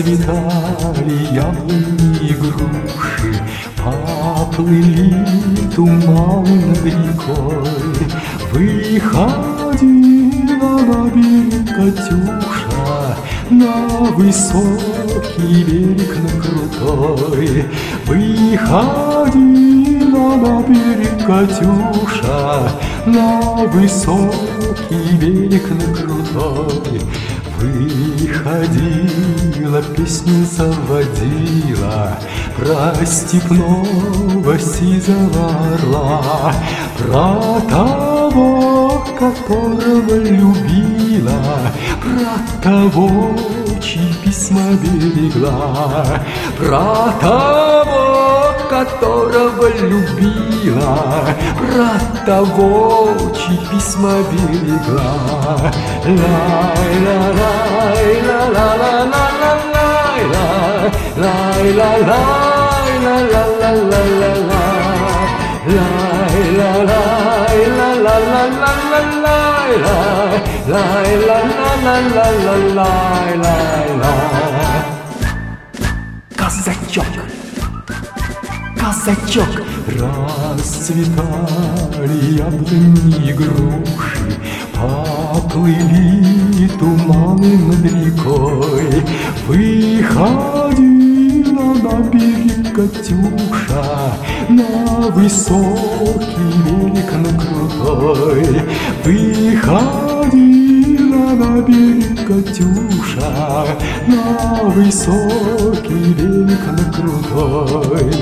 Расцветали яблони и груши, поплыли туманы над рекой. Выходила на берег Катюша, на высокий берег, на крутой. Выходила на берег Катюша, на высокий берег, на крутой. Выходила, песню заводила про степного сизого орла, про того, которого любила, про того, чьи письма берегла, про того, которого любила, про того, чьи письма берегла. Казачок, казачок. Расцветали яблони и груши, поплыли туманы над рекой. Выходила на берег Катюша, на высокий берег, на крутой. Выходила на берег Катюша, на высокий берег, на крутой.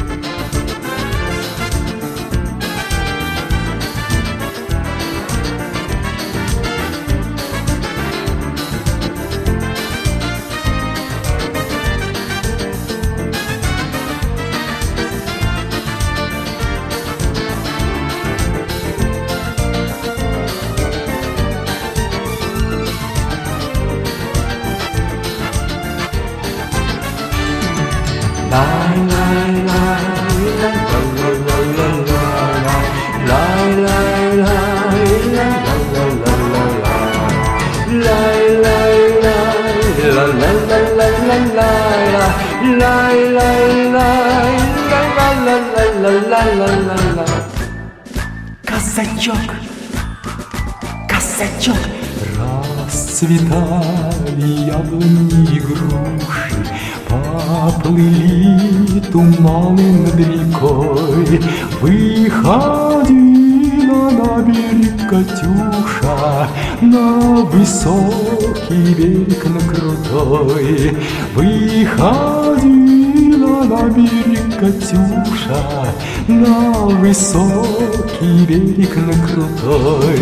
Казачок, казачок. Расцветали яблони и груши, поплыли туманы над рекой. Выходила на берег Катюша, на высокий берег, на крутой. Выходила на берег Катюша, на высокий берег, на крутой.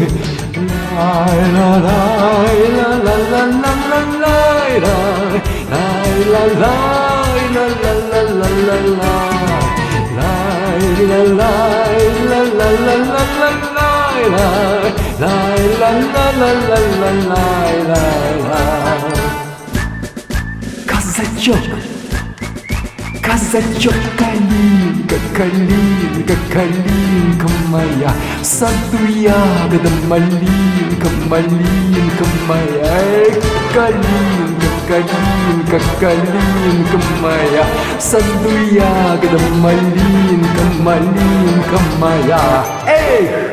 Казачок, казачок, калинка, калинка, калинка моя, в саду ягода малинка, малинка моя. Калинка, калинка, калинка моя, в саду ягода малинка, малинка моя. Эх!